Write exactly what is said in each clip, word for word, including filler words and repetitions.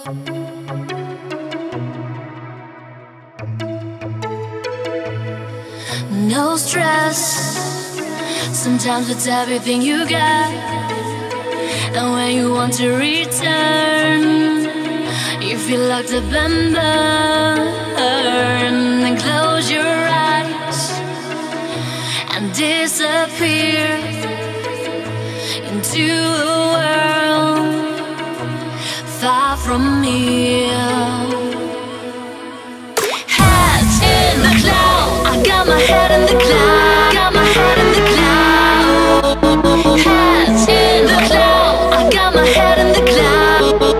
No stress, sometimes it's everything you got. And when you want to return, you feel like to burn, then close your eyes and disappear into a world far from here. Heads in the cloud, I got my head in the cloud, got my head in the cloud. Heads in the cloud, I got my head in the cloud.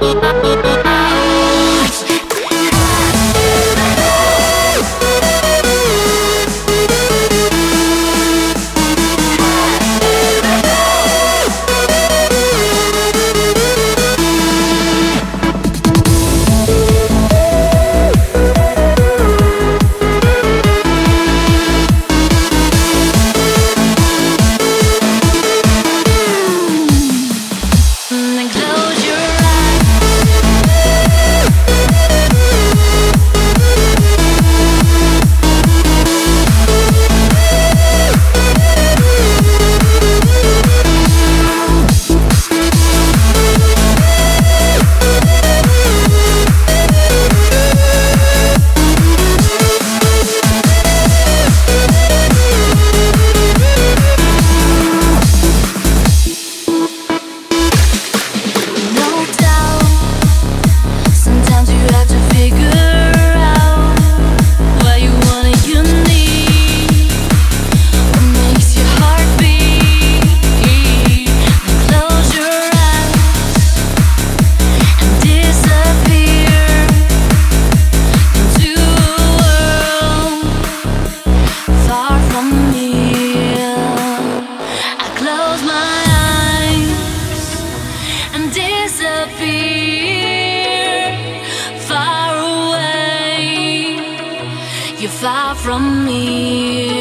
You're far from me.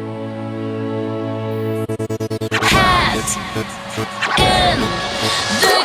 Head in the